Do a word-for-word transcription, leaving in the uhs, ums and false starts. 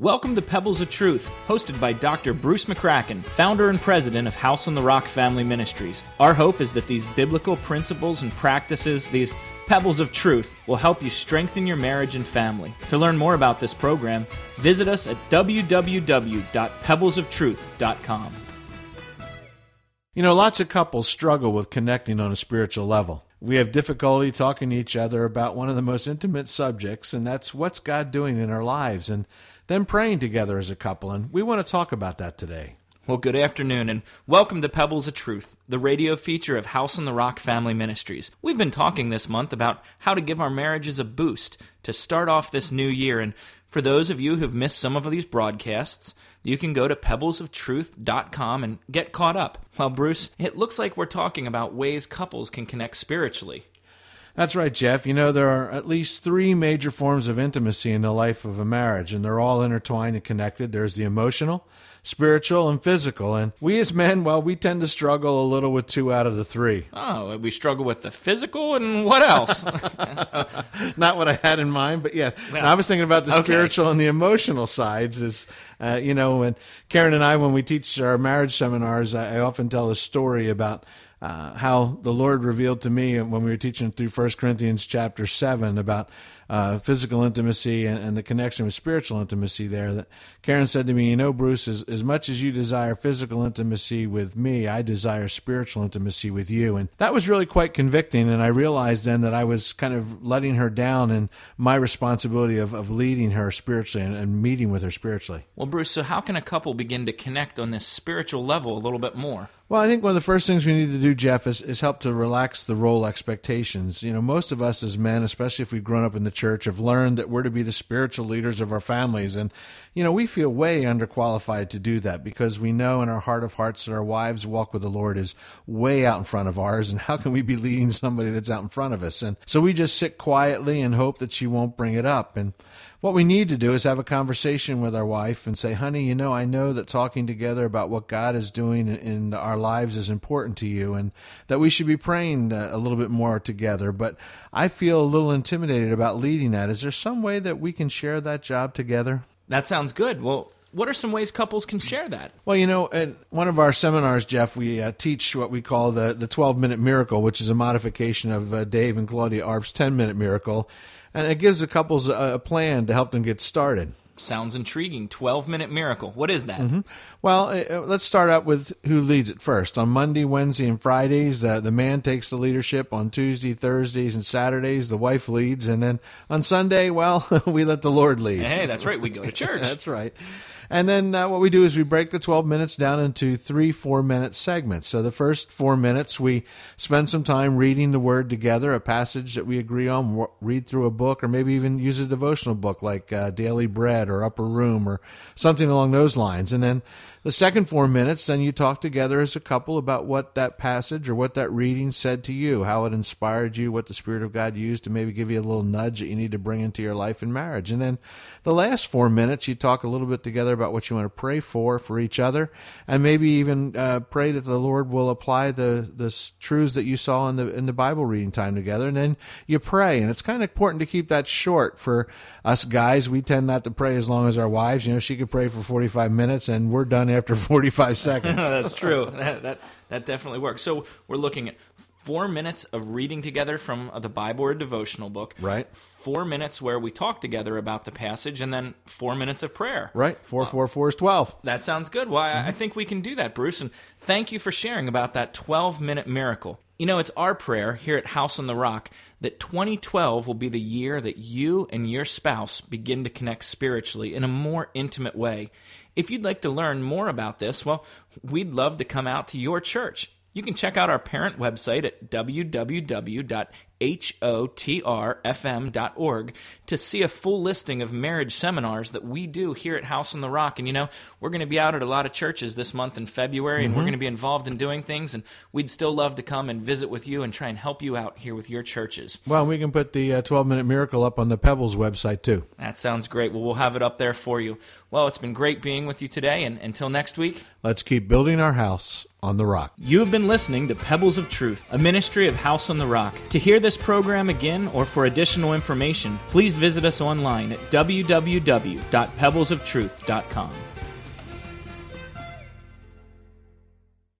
Welcome to Pebbles of Truth, hosted by Doctor Bruce McCracken, founder and president of House on the Rock Family Ministries. Our hope is that these biblical principles and practices, these pebbles of truth, will help you strengthen your marriage and family. To learn more about this program, visit us at w w w dot pebbles of truth dot com. You know, lots of couples struggle with connecting on a spiritual level. We have difficulty talking to each other about one of the most intimate subjects, and that's what's God doing in our lives, and then praying together as a couple, and we want to talk about that today. Well, good afternoon, and welcome to Pebbles of Truth, the radio feature of House on the Rock Family Ministries. We've been talking this month about how to give our marriages a boost to start off this new year, and for those of you who've missed some of these broadcasts, you can go to pebbles of truth dot com and get caught up. Well, Bruce, it looks like we're talking about ways couples can connect spiritually. That's right, Jeff. You know, there are at least three major forms of intimacy in the life of a marriage, and they're all intertwined and connected. There's the emotional, spiritual, and physical. And we as men, well, we tend to struggle a little with two out of the three. Oh, we struggle with the physical, and what else? Not what I had in mind, but yeah. Well, I was thinking about the okay. spiritual and the emotional sides. Is uh, you know, when Karen and I, when we teach our marriage seminars, I, I often tell a story about Uh, how the Lord revealed to me when we were teaching through First Corinthians chapter seven about uh, physical intimacy and, and the connection with spiritual intimacy there. That Karen said to me, you know, Bruce, as, as much as you desire physical intimacy with me, I desire spiritual intimacy with you. And that was really quite convicting, and I realized then that I was kind of letting her down in my responsibility of, of leading her spiritually and, and meeting with her spiritually. Well, Bruce, so how can a couple begin to connect on this spiritual level a little bit more? Well, I think one of the first things we need to do, Jeff, is, is help to relax the role expectations. You know, most of us as men, especially if we've grown up in the church, have learned that we're to be the spiritual leaders of our families. And, you know, we feel way underqualified to do that because we know in our heart of hearts that our wives' walk with the Lord is way out in front of ours. And how can we be leading somebody that's out in front of us? And so we just sit quietly and hope that she won't bring it up. And what we need to do is have a conversation with our wife and say, honey, you know, I know that talking together about what God is doing in our lives is important to you and that we should be praying a little bit more together, but I feel a little intimidated about leading that. Is there some way that we can share that job together? That sounds good. Well, what are some ways couples can share that? Well, you know, at one of our seminars, Jeff, we uh, teach what we call the, the twelve-minute miracle, which is a modification of uh, Dave and Claudia Arp's ten-minute miracle. And it gives the couples a, a plan to help them get started. Sounds intriguing. twelve-minute miracle. What is that? Mm-hmm. Well, uh, let's start out with who leads it first. On Monday, Wednesday, and Fridays, uh, the man takes the leadership. On Tuesday, Thursdays, and Saturdays, the wife leads. And then on Sunday, well, we let the Lord lead. Hey, that's right. We go to church. That's right. And then uh, what we do is we break the twelve minutes down into three four-minute segments. So the first four minutes, we spend some time reading the Word together, a passage that we agree on, read through a book, or maybe even use a devotional book like uh, Daily Bread or Upper Room or something along those lines. And then the second four minutes, then you talk together as a couple about what that passage or what that reading said to you, how it inspired you, what the Spirit of God used to maybe give you a little nudge that you need to bring into your life and marriage. And then the last four minutes, you talk a little bit together about what you want to pray for, for each other, and maybe even uh, pray that the Lord will apply the, the truths that you saw in the in the Bible reading time together. And then you pray. And it's kind of important to keep that short. For us guys, we tend not to pray as long as our wives. You know, she could pray for forty-five minutes, and we're done after forty-five seconds. That's true. That, that that definitely works. So we're looking at four minutes of reading together from the Bible or devotional book. Right. Four minutes where we talk together about the passage, and then four minutes of prayer. Right. Four, uh, four, four is twelve. That sounds good. Well, mm-hmm. I, I think we can do that, Bruce, and thank you for sharing about that twelve-minute miracle. You know, it's our prayer here at House on the Rock that twenty twelve will be the year that you and your spouse begin to connect spiritually in a more intimate way. If you'd like to learn more about this, well, we'd love to come out to your church. You can check out our parent website at w w w dot hotrfm dot org to see a full listing of marriage seminars that we do here at House on the Rock. And, you know, we're going to be out at a lot of churches this month in February, and mm-hmm. we're going to be involved in doing things, and we'd still love to come and visit with you and try and help you out here with your churches. Well, we can put the uh, twelve-minute miracle up on the Pebbles website, too. That sounds great. Well, we'll have it up there for you. Well, it's been great being with you today, and until next week, let's keep building our house on the rock. You have been listening to Pebbles of Truth, a ministry of House on the Rock. To hear the this program again or for additional information, please visit us online at w w w dot pebbles of truth dot com.